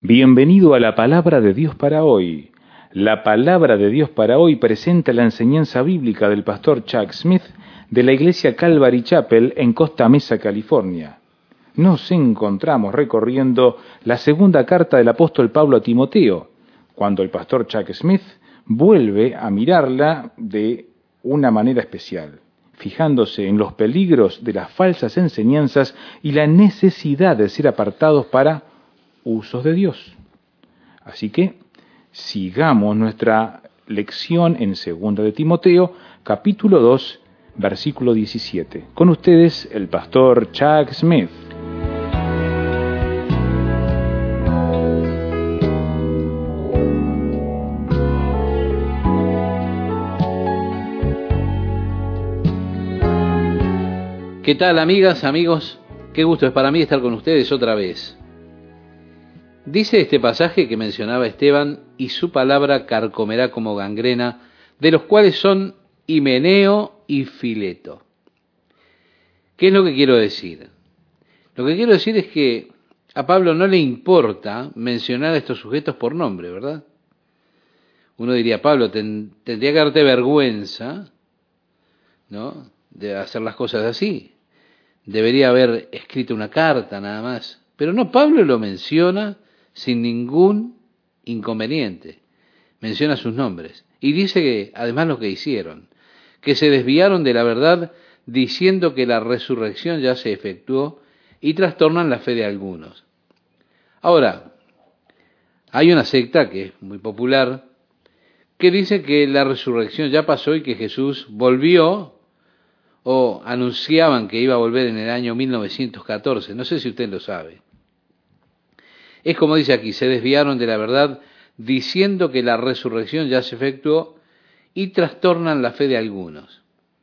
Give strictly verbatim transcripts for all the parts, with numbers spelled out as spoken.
Bienvenido a la Palabra de Dios para hoy. La Palabra de Dios para hoy presenta la enseñanza bíblica del pastor Chuck Smith de la iglesia Calvary Chapel en Costa Mesa, California. Nos encontramos recorriendo la segunda carta del apóstol Pablo a Timoteo, cuando el pastor Chuck Smith vuelve a mirarla de una manera especial, fijándose en los peligros de las falsas enseñanzas y la necesidad de ser apartados para usos de Dios. Así que sigamos nuestra lección en segunda de Timoteo, capítulo dos, versículo diecisiete. Con ustedes, el pastor Chuck Smith. ¿Qué tal, amigas, amigos? Qué gusto es para mí estar con ustedes otra vez. Dice este pasaje que mencionaba Esteban, y su palabra carcomerá como gangrena, de los cuales son Himeneo y Fileto. ¿Qué es lo que quiero decir? Lo que quiero decir es que a Pablo no le importa mencionar a estos sujetos por nombre, ¿verdad? Uno diría, Pablo, ten, tendría que darte vergüenza, ¿no?, de hacer las cosas así. Debería haber escrito una carta nada más. Pero no, Pablo lo menciona sin ningún inconveniente. Menciona sus nombres. Y dice que, además, lo que hicieron, que se desviaron de la verdad diciendo que la resurrección ya se efectuó y trastornan la fe de algunos. Ahora, hay una secta que es muy popular que dice que la resurrección ya pasó y que Jesús volvió, o anunciaban que iba a volver en el año mil novecientos catorce. No sé si usted lo sabe. Es como dice aquí, se desviaron de la verdad diciendo que la resurrección ya se efectuó y trastornan la fe de algunos.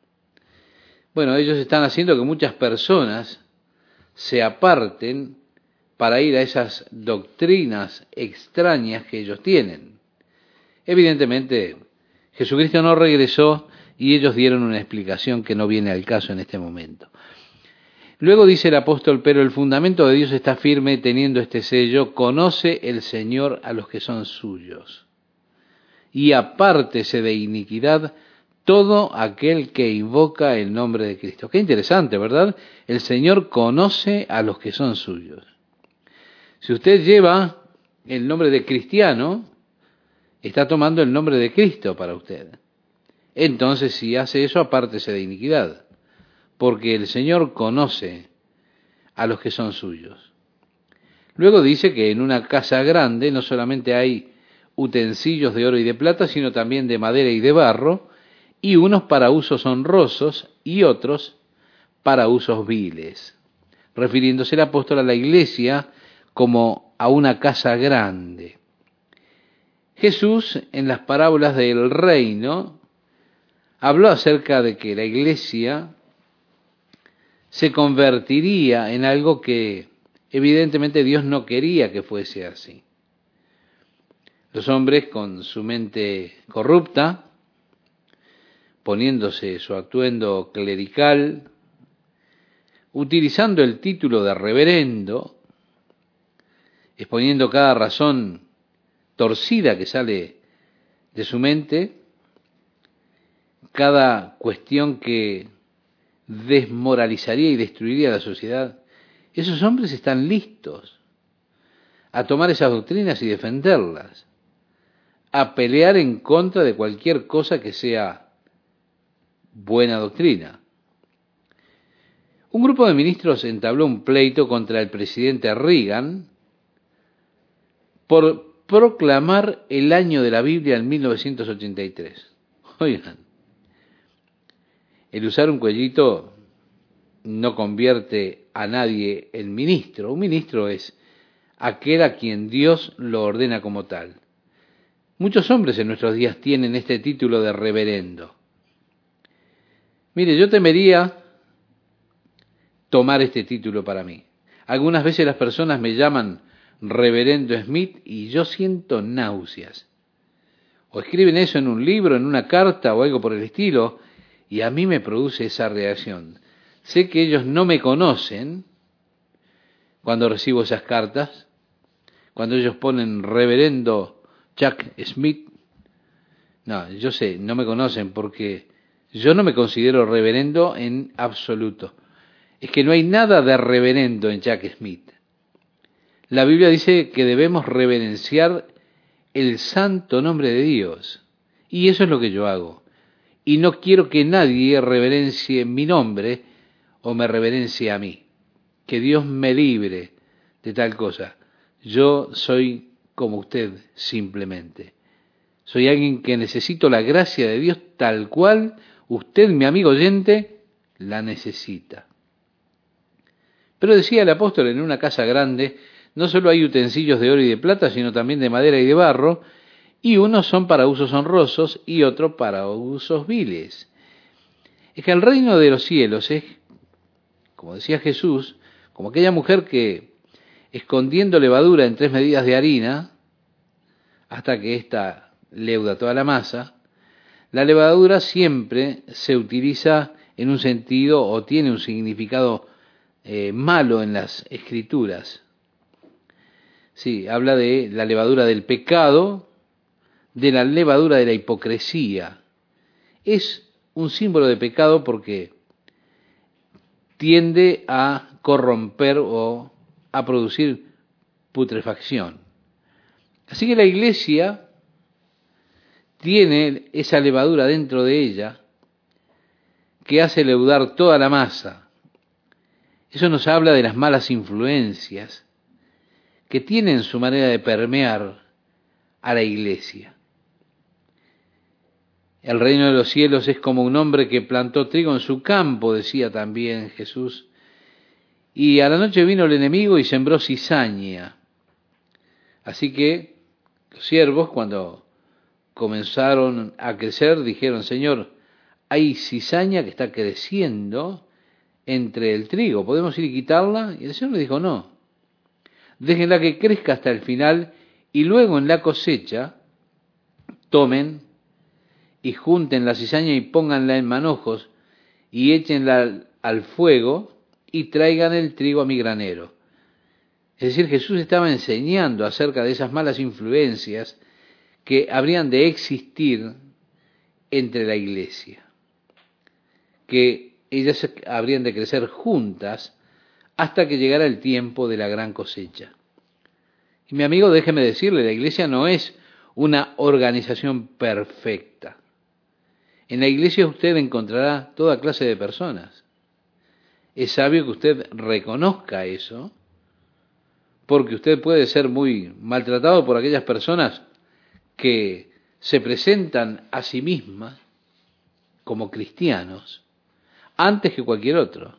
Bueno, ellos están haciendo que muchas personas se aparten para ir a esas doctrinas extrañas que ellos tienen. Evidentemente, Jesucristo no regresó y ellos dieron una explicación que no viene al caso en este momento. Luego dice el apóstol, pero el fundamento de Dios está firme teniendo este sello, conoce el Señor a los que son suyos. Y apártese de iniquidad todo aquel que invoca el nombre de Cristo. Qué interesante, ¿verdad? El Señor conoce a los que son suyos. Si usted lleva el nombre de cristiano, está tomando el nombre de Cristo para usted. Entonces, si hace eso, apártese de iniquidad, porque el Señor conoce a los que son suyos. Luego dice que en una casa grande no solamente hay utensilios de oro y de plata, sino también de madera y de barro, y unos para usos honrosos y otros para usos viles, refiriéndose el apóstol a la iglesia como a una casa grande. Jesús, en las parábolas del reino, habló acerca de que la iglesia se convertiría en algo que evidentemente Dios no quería que fuese así. Los hombres con su mente corrupta, poniéndose su atuendo clerical, utilizando el título de reverendo, exponiendo cada razón torcida que sale de su mente, cada cuestión que desmoralizaría y destruiría la sociedad, esos hombres están listos a tomar esas doctrinas y defenderlas, a pelear en contra de cualquier cosa que sea buena doctrina. Un grupo de ministros entabló un pleito contra el presidente Reagan por proclamar el año de la Biblia en mil novecientos ochenta y tres. Oigan, el usar un cuellito no convierte a nadie en ministro. Un ministro es aquel a quien Dios lo ordena como tal. Muchos hombres en nuestros días tienen este título de reverendo. Mire, yo temería tomar este título para mí. Algunas veces las personas me llaman reverendo Smith y yo siento náuseas. O escriben eso en un libro, en una carta o algo por el estilo, y a mí me produce esa reacción. Sé que ellos no me conocen cuando recibo esas cartas, cuando ellos ponen reverendo Chuck Smith. No, yo sé, no me conocen porque yo no me considero reverendo en absoluto. Es que no hay nada de reverendo en Chuck Smith. La Biblia dice que debemos reverenciar el santo nombre de Dios. Y eso es lo que yo hago. Y no quiero que nadie reverencie mi nombre o me reverencie a mí. Que Dios me libre de tal cosa. Yo soy como usted simplemente. Soy alguien que necesito la gracia de Dios tal cual usted, mi amigo oyente, la necesita. Pero decía el apóstol, en una casa grande no solo hay utensilios de oro y de plata, sino también de madera y de barro, y unos son para usos honrosos y otros para usos viles. Es que el reino de los cielos es, como decía Jesús, como aquella mujer que, escondiendo levadura en tres medidas de harina, hasta que ésta leuda toda la masa, la levadura siempre se utiliza en un sentido o tiene un significado eh, malo en las escrituras. Sí, habla de la levadura del pecado, de la levadura de la hipocresía. Es un símbolo de pecado porque tiende a corromper o a producir putrefacción. Así que la iglesia tiene esa levadura dentro de ella que hace leudar toda la masa. Eso nos habla de las malas influencias que tienen su manera de permear a la iglesia. El reino de los cielos es como un hombre que plantó trigo en su campo, decía también Jesús, y a la noche vino el enemigo y sembró cizaña. Así que los siervos, cuando comenzaron a crecer, dijeron: Señor, hay cizaña que está creciendo entre el trigo, ¿podemos ir y quitarla? Y el Señor le dijo: no, déjenla que crezca hasta el final y luego en la cosecha tomen y junten la cizaña y pónganla en manojos y échenla al fuego y traigan el trigo a mi granero. Es decir, Jesús estaba enseñando acerca de esas malas influencias que habrían de existir entre la iglesia, que ellas habrían de crecer juntas hasta que llegara el tiempo de la gran cosecha. Y mi amigo, déjeme decirle, la iglesia no es una organización perfecta. En la iglesia usted encontrará toda clase de personas. Es sabio que usted reconozca eso, porque usted puede ser muy maltratado por aquellas personas que se presentan a sí mismas como cristianos antes que cualquier otro.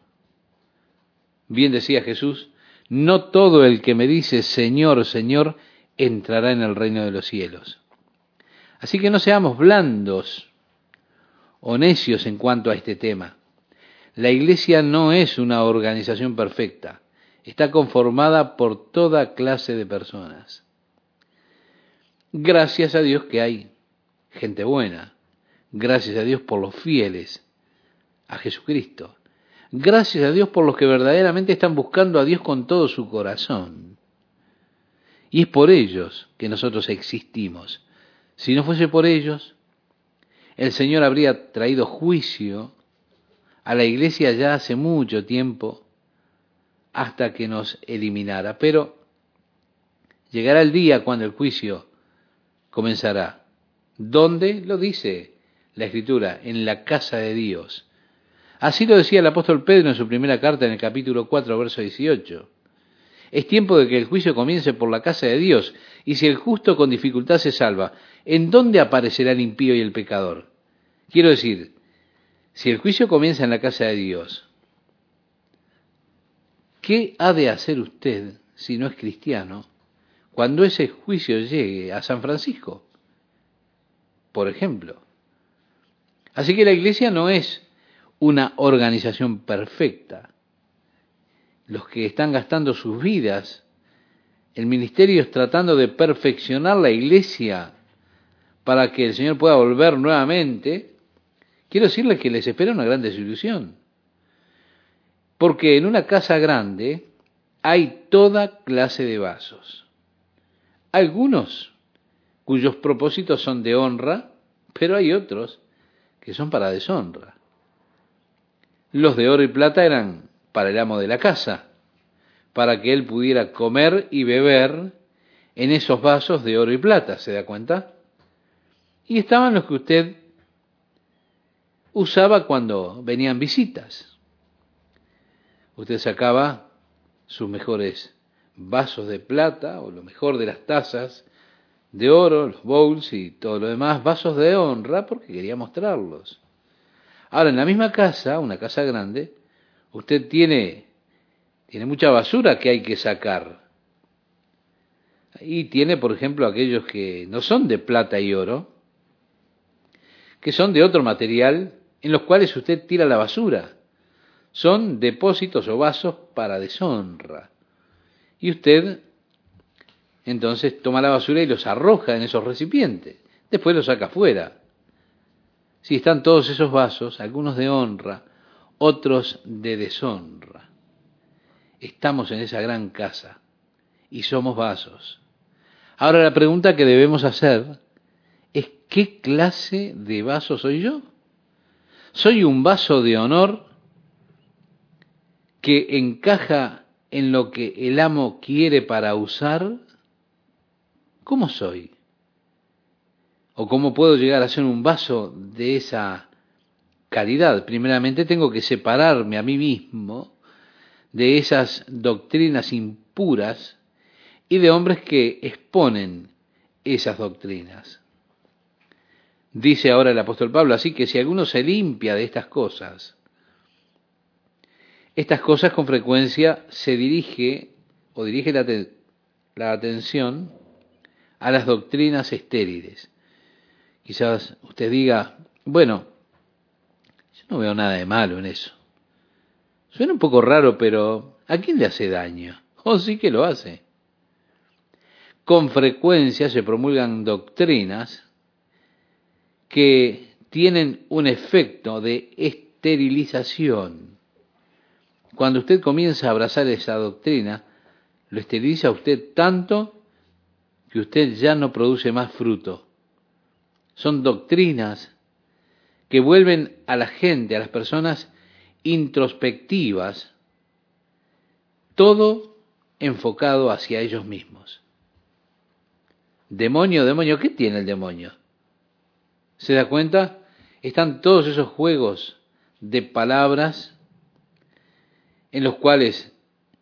Bien decía Jesús: no todo el que me dice Señor, Señor, entrará en el reino de los cielos. Así que no seamos blandos o necios en cuanto a este tema. La iglesia no es una organización perfecta, está conformada por toda clase de personas. Gracias a Dios que hay gente buena, gracias a Dios por los fieles a Jesucristo, gracias a Dios por los que verdaderamente están buscando a Dios con todo su corazón. Y es por ellos que nosotros existimos. Si no fuese por ellos, el Señor habría traído juicio a la iglesia ya hace mucho tiempo hasta que nos eliminara. Pero llegará el día cuando el juicio comenzará. ¿Dónde? Lo dice la Escritura: en la casa de Dios. Así lo decía el apóstol Pedro en su primera carta, en el capítulo cuatro, verso dieciocho. Es tiempo de que el juicio comience por la casa de Dios, y si el justo con dificultad se salva, ¿en dónde aparecerá el impío y el pecador? Quiero decir, si el juicio comienza en la casa de Dios, ¿qué ha de hacer usted, si no es cristiano, cuando ese juicio llegue a San Francisco, por ejemplo? Así que la iglesia no es una organización perfecta. Los que están gastando sus vidas en ministerios tratando de perfeccionar la iglesia para que el Señor pueda volver nuevamente, quiero decirles que les espera una gran desilusión. Porque en una casa grande hay toda clase de vasos. algunos cuyos propósitos son de honra, pero hay otros que son para deshonra. Los de oro y plata eran para el amo de la casa, para que él pudiera comer y beber en esos vasos de oro y plata, ¿se da cuenta? Y estaban los que usted usaba cuando venían visitas. Usted sacaba sus mejores vasos de plata o lo mejor de las tazas de oro, los bowls y todo lo demás, vasos de honra, porque quería mostrarlos. Ahora, en la misma casa, una casa grande, usted tiene, tiene mucha basura que hay que sacar. Y tiene, por ejemplo, aquellos que no son de plata y oro, que son de otro material, en los cuales usted tira la basura. Son depósitos o vasos para deshonra. Y usted, entonces, toma la basura y los arroja en esos recipientes. Después los saca afuera. Si están todos esos vasos, algunos de honra, otros de deshonra. Estamos en esa gran casa y somos vasos. Ahora la pregunta que debemos hacer es: ¿qué clase de vaso soy yo? ¿Soy un vaso de honor que encaja en lo que el amo quiere para usar? ¿Cómo soy? ¿O cómo puedo llegar a ser un vaso de esa calidad? Primeramente tengo que separarme a mí mismo de esas doctrinas impuras y de hombres que exponen esas doctrinas. Dice ahora el apóstol Pablo, así que si alguno se limpia de estas cosas, estas cosas con frecuencia se dirige o dirige la, te- la atención a las doctrinas estériles. Quizás usted diga, bueno, yo no veo nada de malo en eso. Suena un poco raro, pero ¿a quién le hace daño? Oh, sí que lo hace. Con frecuencia se promulgan doctrinas que tienen un efecto de esterilización. Cuando usted comienza a abrazar esa doctrina, lo esteriliza a usted tanto que usted ya no produce más fruto. Son doctrinas que vuelven a la gente, a las personas introspectivas, todo enfocado hacia ellos mismos. Demonio, demonio, ¿qué tiene el demonio? ¿Se da cuenta? Están todos esos juegos de palabras en los cuales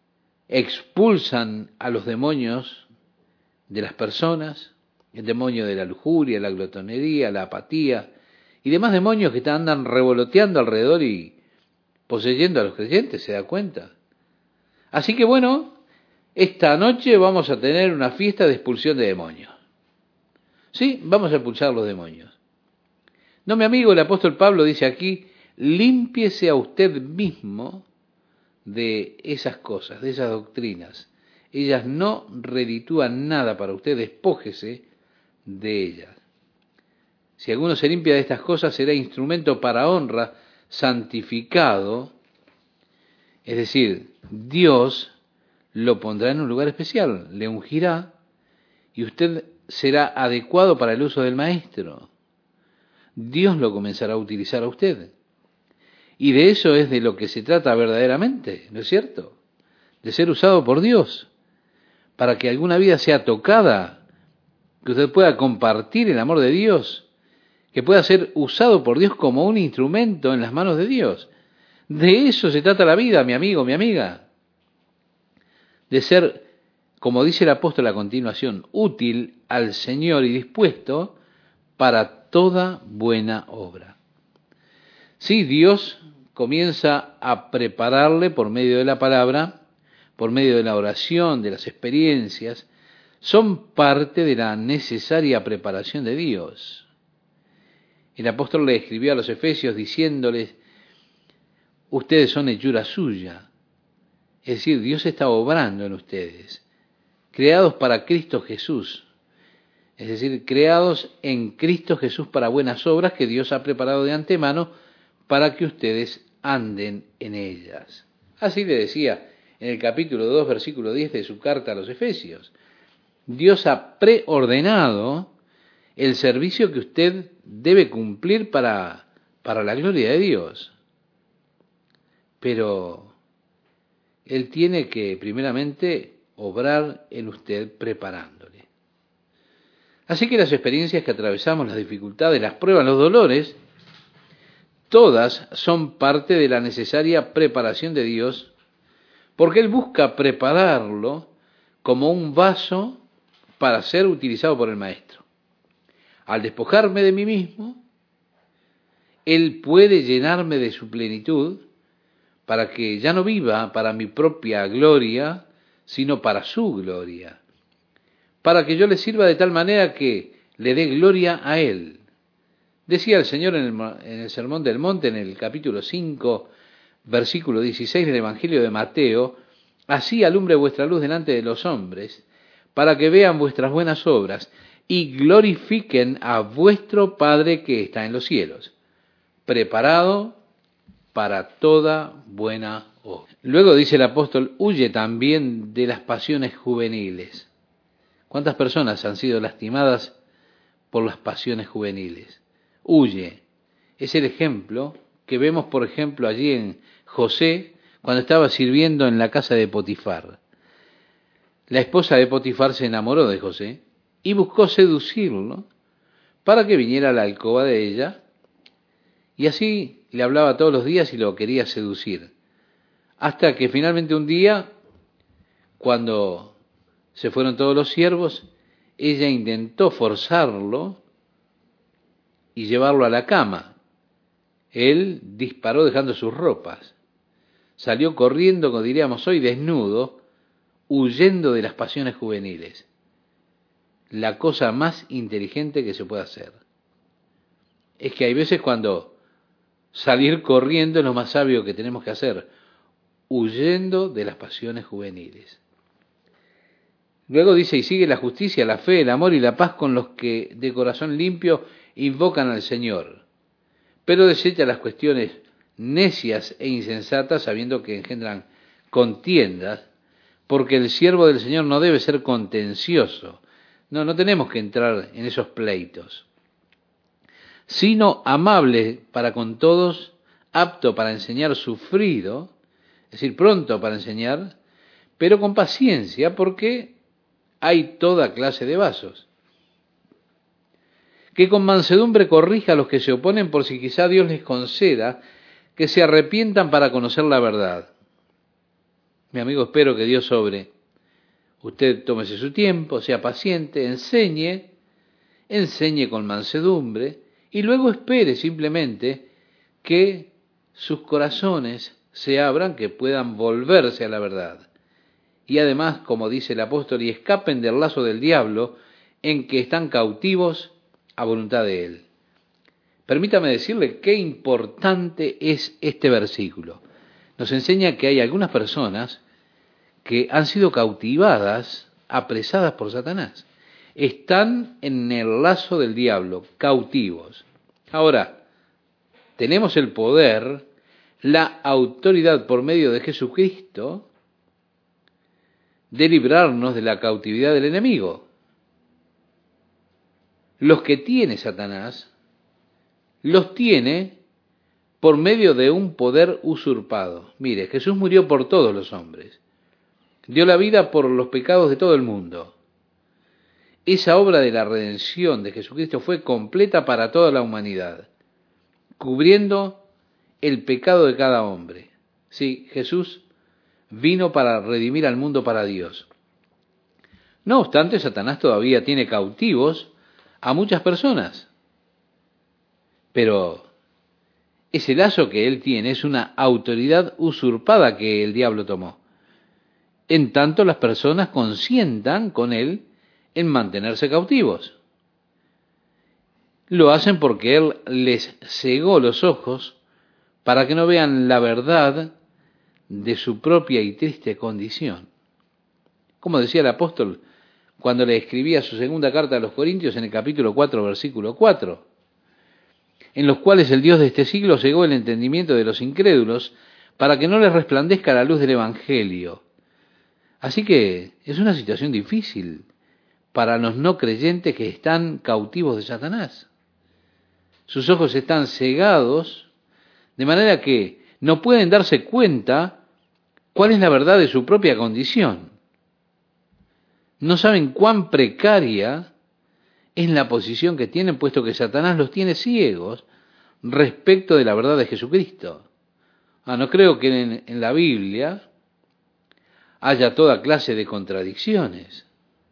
expulsan a los demonios de las personas, el demonio de la lujuria, la glotonería, la apatía y demás demonios que andan revoloteando alrededor y poseyendo a los creyentes, ¿se da cuenta? Así que bueno, esta noche vamos a tener una fiesta de expulsión de demonios. Sí, vamos a expulsar los demonios. No, mi amigo, el apóstol Pablo dice aquí, límpiese a usted mismo de esas cosas, de esas doctrinas. Ellas no reditúan nada para usted, despójese de ellas. Si alguno se limpia de estas cosas, será instrumento para honra, santificado, es decir, Dios lo pondrá en un lugar especial, le ungirá y usted será adecuado para el uso del maestro. Dios lo comenzará a utilizar a usted. Y de eso es de lo que se trata verdaderamente, ¿no es cierto? De ser usado por Dios, para que alguna vida sea tocada, que usted pueda compartir el amor de Dios, que pueda ser usado por Dios como un instrumento en las manos de Dios. De eso se trata la vida, mi amigo, mi amiga. De ser, como dice el apóstol a continuación, útil al Señor y dispuesto para toda buena obra. Sí, Dios comienza a prepararle por medio de la palabra, por medio de la oración, de las experiencias, son parte de la necesaria preparación de Dios. El apóstol le escribió a los efesios diciéndoles, ustedes son hechura suya. Es decir, Dios está obrando en ustedes, creados para Cristo Jesús. Es decir, creados en Cristo Jesús para buenas obras que Dios ha preparado de antemano para que ustedes anden en ellas. Así le decía en el capítulo dos, versículo diez de su carta a los Efesios. Dios ha preordenado el servicio que usted debe cumplir para, para la gloria de Dios. Pero Él tiene que primeramente obrar en usted preparándole. Así que las experiencias que atravesamos, las dificultades, las pruebas, los dolores, todas son parte de la necesaria preparación de Dios, porque Él busca prepararlo como un vaso para ser utilizado por el Maestro. Al despojarme de mí mismo, Él puede llenarme de su plenitud para que ya no viva para mi propia gloria, sino para su gloria, para que yo le sirva de tal manera que le dé gloria a Él. Decía el Señor en el, en el Sermón del Monte, en el capítulo cinco, versículo dieciséis del Evangelio de Mateo: así alumbre vuestra luz delante de los hombres, para que vean vuestras buenas obras y glorifiquen a vuestro Padre que está en los cielos, preparado para toda buena obra. Luego dice el apóstol: huye también de las pasiones juveniles. ¿Cuántas personas han sido lastimadas por las pasiones juveniles? Huye. Es el ejemplo que vemos, por ejemplo, allí en José, cuando estaba sirviendo en la casa de Potifar. La esposa de Potifar se enamoró de José y buscó seducirlo para que viniera a la alcoba de ella, y así le hablaba todos los días y lo quería seducir. Hasta que finalmente un día, cuando se fueron todos los siervos, ella intentó forzarlo y llevarlo a la cama. Él disparó dejando sus ropas. Salió corriendo, como diríamos hoy, desnudo, huyendo de las pasiones juveniles. La cosa más inteligente que se puede hacer. Es que hay veces cuando salir corriendo es lo más sabio que tenemos que hacer, huyendo de las pasiones juveniles. Luego dice: y sigue la justicia, la fe, el amor y la paz con los que de corazón limpio invocan al Señor, pero desecha las cuestiones necias e insensatas, sabiendo que engendran contiendas, porque el siervo del Señor no debe ser contencioso. No, no tenemos que entrar en esos pleitos, sino amable para con todos, apto para enseñar, sufrido, es decir, pronto para enseñar, pero con paciencia, porque hay toda clase de vasos. Que con mansedumbre corrija a los que se oponen, por si quizá Dios les conceda que se arrepientan para conocer la verdad. Mi amigo, espero que Dios obre. Usted tómese su tiempo, sea paciente, enseñe, enseñe con mansedumbre, y luego espere simplemente que sus corazones se abran, que puedan volverse a la verdad. Y además, como dice el apóstol, y escapen del lazo del diablo, en que están cautivos a voluntad de Él. Permítame decirle qué importante es este versículo. Nos enseña que hay algunas personas que han sido cautivadas, apresadas por Satanás. Están en el lazo del diablo, cautivos. Ahora, tenemos el poder, la autoridad por medio de Jesucristo de librarnos de la cautividad del enemigo. Los que tiene Satanás, los tiene por medio de un poder usurpado. Mire, Jesús murió por todos los hombres, dio la vida por los pecados de todo el mundo. Esa obra de la redención de Jesucristo fue completa para toda la humanidad, cubriendo el pecado de cada hombre. Sí, Jesús vino para redimir al mundo para Dios. No obstante, Satanás todavía tiene cautivos a muchas personas, pero ese lazo que él tiene es una autoridad usurpada que el diablo tomó. En tanto, las personas consientan con él en mantenerse cautivos. Lo hacen porque él les cegó los ojos para que no vean la verdad de su propia y triste condición. Como decía el apóstol cuando le escribía su segunda carta a los Corintios en el capítulo cuatro, versículo cuatro, en los cuales el Dios de este siglo cegó el entendimiento de los incrédulos para que no les resplandezca la luz del Evangelio. Así que es una situación difícil para los no creyentes que están cautivos de Satanás. Sus ojos están cegados, de manera que no pueden darse cuenta cuál es la verdad de su propia condición. No saben cuán precaria es la posición que tienen, puesto que Satanás los tiene ciegos respecto de la verdad de Jesucristo. Ah, no creo que en, en la Biblia haya toda clase de contradicciones.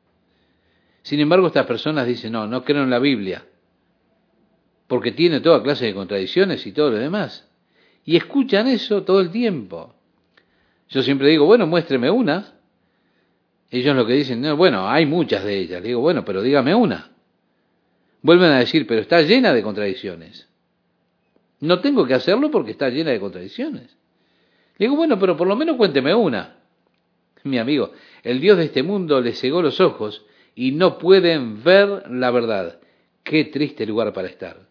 Sin embargo, estas personas dicen, no, no creo en la Biblia, porque tiene toda clase de contradicciones y todo lo demás. Y escuchan eso todo el tiempo. Yo siempre digo, bueno, muéstreme una. Ellos lo que dicen, no, bueno, hay muchas de ellas. Le digo, bueno, pero dígame una. Vuelven a decir, pero está llena de contradicciones. No tengo que hacerlo porque está llena de contradicciones. Le digo, bueno, pero por lo menos cuénteme una. Mi amigo, el Dios de este mundo les cegó los ojos y no pueden ver la verdad. Qué triste lugar para estar.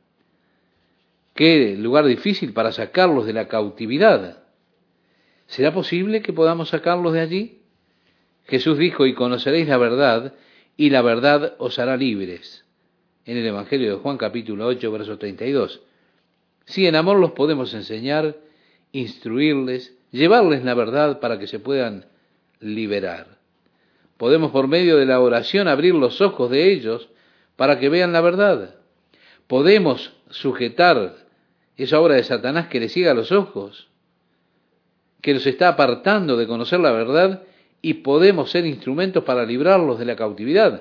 Qué lugar difícil para sacarlos de la cautividad. ¿Será posible que podamos sacarlos de allí? Jesús dijo, y conoceréis la verdad, y la verdad os hará libres. En el Evangelio de Juan capítulo ocho, verso treinta y dos. Sí, en amor los podemos enseñar, instruirles, llevarles la verdad para que se puedan liberar. Podemos por medio de la oración abrir los ojos de ellos para que vean la verdad. Podemos sujetar esa obra de Satanás que les ciega los ojos, que los está apartando de conocer la verdad, y podemos ser instrumentos para librarlos de la cautividad.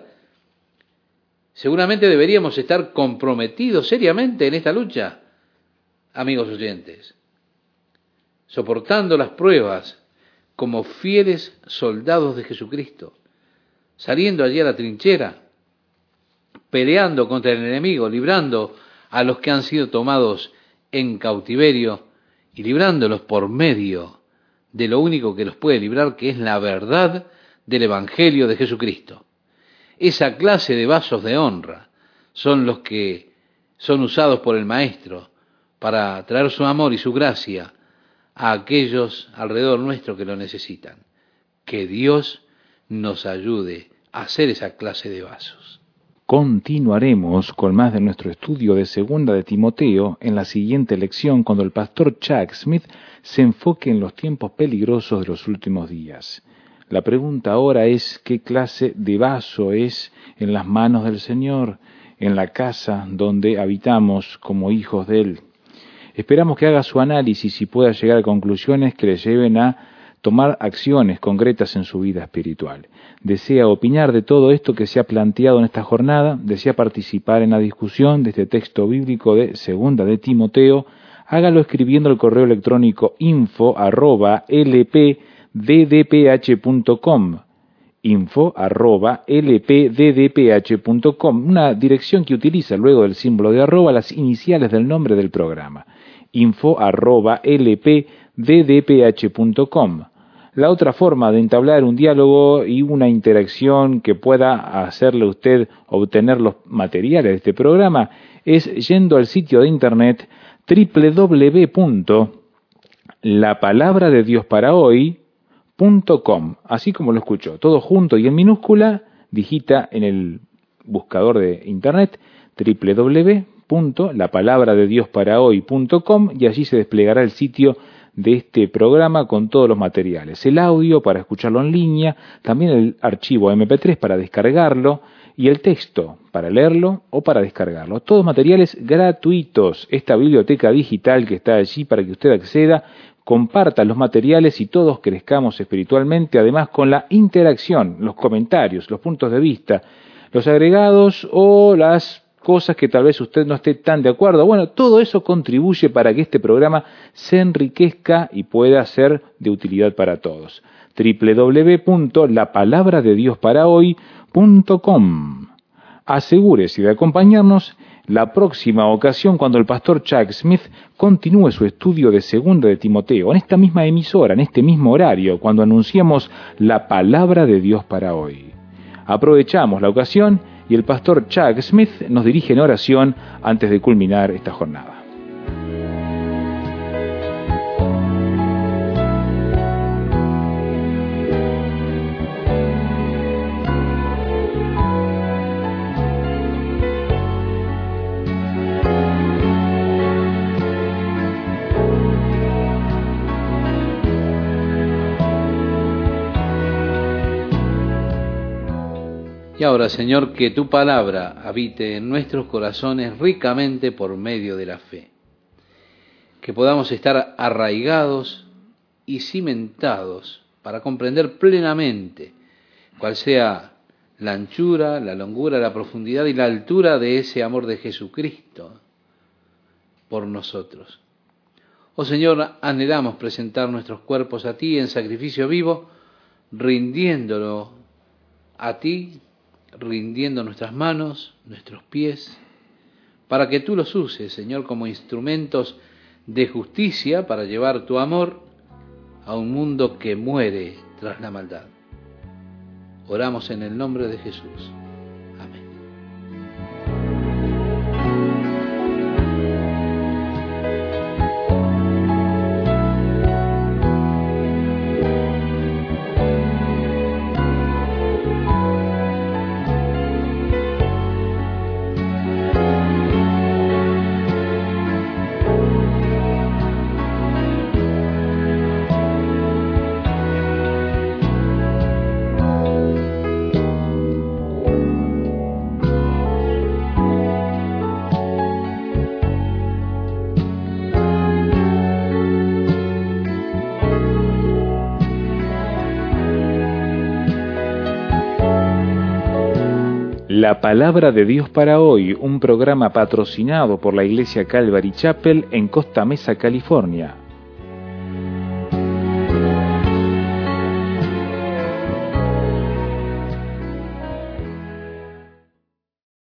Seguramente deberíamos estar comprometidos seriamente en esta lucha, amigos oyentes, soportando las pruebas como fieles soldados de Jesucristo, saliendo allí a la trinchera, peleando contra el enemigo, librando a los que han sido tomados en cautiverio y librándolos por medio de lo único que los puede librar, que es la verdad del Evangelio de Jesucristo. Esa clase de vasos de honra son los que son usados por el Maestro para traer su amor y su gracia a aquellos alrededor nuestro que lo necesitan. Que Dios nos ayude a hacer esa clase de vasos. Continuaremos con más de nuestro estudio de Segunda de Timoteo en la siguiente lección, cuando el pastor Chuck Smith se enfoque en los tiempos peligrosos de los últimos días. La pregunta ahora es, ¿qué clase de vaso es en las manos del Señor, en la casa donde habitamos como hijos de Él? Esperamos que haga su análisis y pueda llegar a conclusiones que le lleven a tomar acciones concretas en su vida espiritual. Desea opinar de todo esto que se ha planteado en esta jornada, desea participar en la discusión de este texto bíblico de Segunda de Timoteo, hágalo escribiendo al correo electrónico info arroba lpddph punto com, info arroba lpddph punto com, una dirección que utiliza luego del símbolo de arroba las iniciales del nombre del programa, info arroba lpddph punto com. La otra forma de entablar un diálogo y una interacción que pueda hacerle a usted obtener los materiales de este programa es yendo al sitio de internet doble u doble u doble u punto la palabra de dios para hoy punto com, así como lo escuchó, todo junto y en minúscula. Digita en el buscador de internet doble u doble u doble u punto la palabra de dios para hoy punto com y allí se desplegará el sitio de este programa con todos los materiales, el audio para escucharlo en línea, también el archivo eme pe tres para descargarlo y el texto para leerlo o para descargarlo. Todos materiales gratuitos, esta biblioteca digital que está allí para que usted acceda, comparta los materiales y todos crezcamos espiritualmente, además con la interacción, los comentarios, los puntos de vista, los agregados o las cosas que tal vez usted no esté tan de acuerdo. Bueno, todo eso contribuye para que este programa se enriquezca y pueda ser de utilidad para todos. doble u doble u doble u punto la palabra de dios para hoy punto com. Asegúrese de acompañarnos la próxima ocasión cuando el pastor Chuck Smith continúe su estudio de Segunda de Timoteo, en esta misma emisora, en este mismo horario, cuando anunciamos la palabra de Dios para hoy. Aprovechamos la ocasión y el pastor Chuck Smith nos dirige en oración antes de culminar esta jornada. Y ahora, Señor, que tu palabra habite en nuestros corazones ricamente por medio de la fe. Que podamos estar arraigados y cimentados para comprender plenamente cuál sea la anchura, la longura, la profundidad y la altura de ese amor de Jesucristo por nosotros. Oh Señor, anhelamos presentar nuestros cuerpos a ti en sacrificio vivo, rindiéndolo a ti, rindiendo nuestras manos, nuestros pies, para que tú los uses, Señor, como instrumentos de justicia para llevar tu amor a un mundo que muere tras la maldad. Oramos en el nombre de Jesús. Amén. La Palabra de Dios para hoy, un programa patrocinado por la Iglesia Calvary Chapel en Costa Mesa, California.